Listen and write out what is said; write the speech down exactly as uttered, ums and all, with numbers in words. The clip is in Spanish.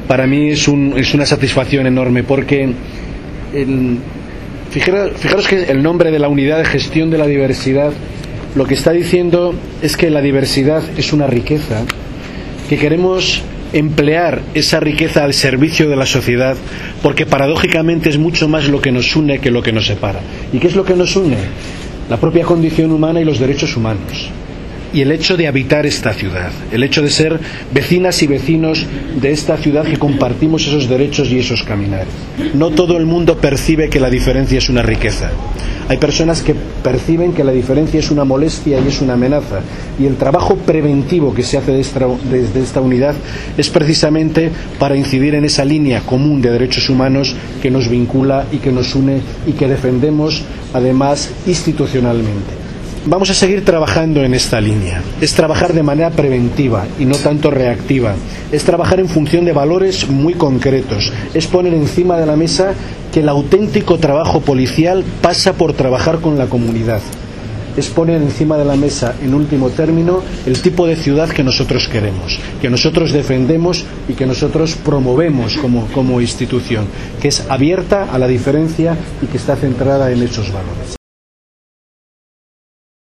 para mí es, un, es una satisfacción enorme, porque el, fijaros, fijaros que el nombre de la unidad de gestión de la diversidad lo que está diciendo es que la diversidad es una riqueza, que queremos emplear esa riqueza al servicio de la sociedad, porque paradójicamente es mucho más lo que nos une que lo que nos separa. ¿Y qué es lo que nos une? La propia condición humana y los derechos humanos, y el hecho de habitar esta ciudad, el hecho de ser vecinas y vecinos de esta ciudad que compartimos esos derechos y esos caminares. No todo el mundo percibe que la diferencia es una riqueza. Hay personas que perciben que la diferencia es una molestia y es una amenaza, y el trabajo preventivo que se hace desde esta unidad es precisamente para incidir en esa línea común de derechos humanos que nos vincula y que nos une y que defendemos además institucionalmente. Vamos a seguir trabajando en esta línea. Es trabajar de manera preventiva y no tanto reactiva. Es trabajar en función de valores muy concretos. Es poner encima de la mesa que el auténtico trabajo policial pasa por trabajar con la comunidad. Es poner encima de la mesa, en último término, el tipo de ciudad que nosotros queremos, que nosotros defendemos y que nosotros promovemos como, como institución, que es abierta a la diferencia y que está centrada en esos valores.